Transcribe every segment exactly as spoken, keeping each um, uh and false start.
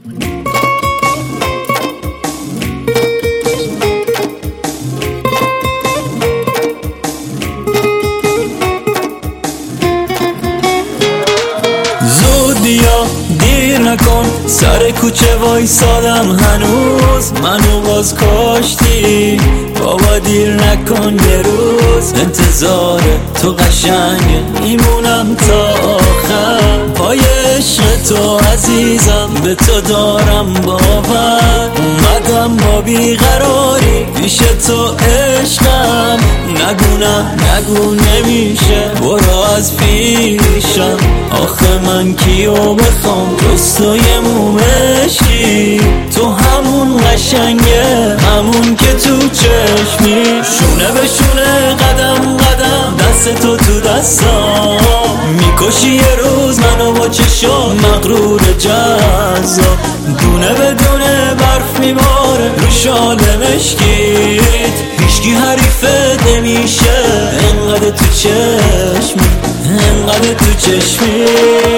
بیا دیر نکن، سر کوچه وایسادم هنوز، منو باز کاشتی. بابا دیر نکن، یه روز انتظار تو قشنگه، میمونم تا آخر پای عشق تو عزیزم، به تو دارم باور. اومدم با بیقراری پیش تو عشقم، نگو نه نگو نمیشه، برو از پیشم. آخه من کیو بخوام جز تو یه مومشی، تو همون قشنگه، همون که تو چشمی، شونه به شونه قدم قدم، دست تو تو دستم، میکشی یه روز منو با چشم مغرور جذاب. دونه به دونه برف میباره رو شال مشکیت، هیچکی حریفت نمیشه، انقدر تو چشمی، انقدر تو چشمی.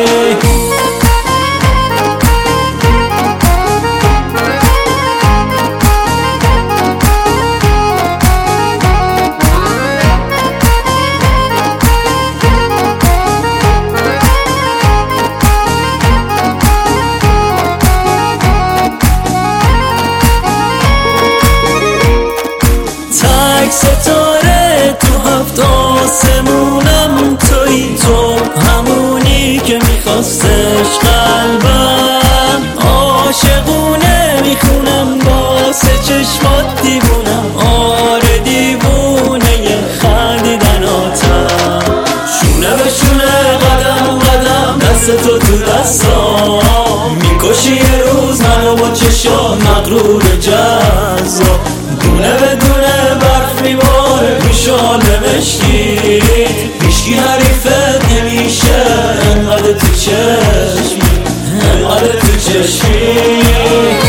ستاره تو هفت آسمونم، توی تو همونی که میخواستش قلبم، عاشقونه میخونم واسه چشمات دیوونم، آره دیوونه ی خندیدناتم، شونه به شونه قدم قدم، دست تو تو دستام، میکشی یه روز منو با چشام مغرور جذاب. دونه به دونه برف میباره رو شال مشکی، هیچکی حریفت نمیشه، انقدر تو چشمی، انقدر تو چشمی.